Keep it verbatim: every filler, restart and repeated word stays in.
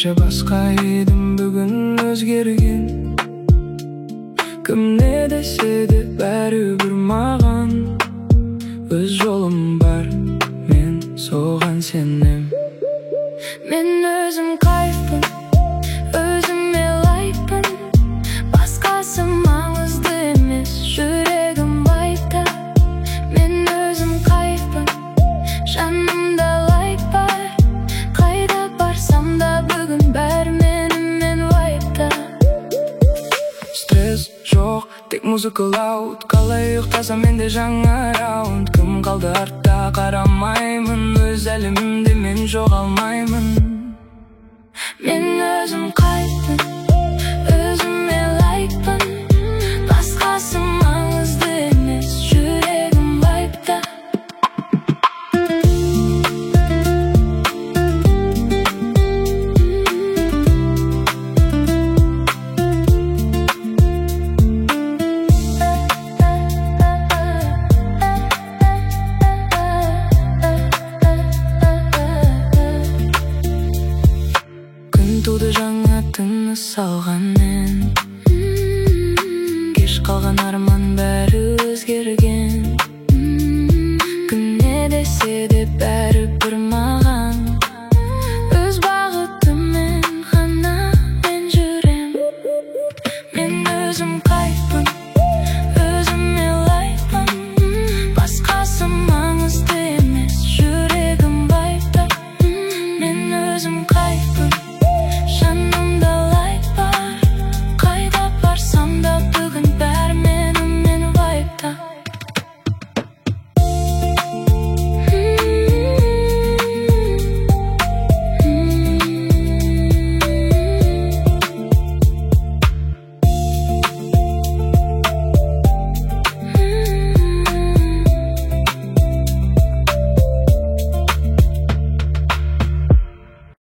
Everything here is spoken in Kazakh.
кеше басқа едім, бүгін өзгерген. Кім не десе де бәрібір маған өз жолым бар, мен соған сенем. Мен өзім кайфпын, өзіме лайкпын, басқасы маңызды емес, жүрегім байта. Мен өзім кайфпын, жанымда лайк бар, қайда барсам да бүгін бәрі менімен вайпта. Стресс жоқ, тек музыка лауд, қалай ұйықтасам менде жаңа раунд. Кім қалды артта қарамаймын, өз әлемімде мен жоғалмаймын. Мен өзім кайфпын, өзіме лайкпын, басқасы маңызды емес, жүрегім вайпта. Туды жаңа тыныс алған мен, кеш қалған арман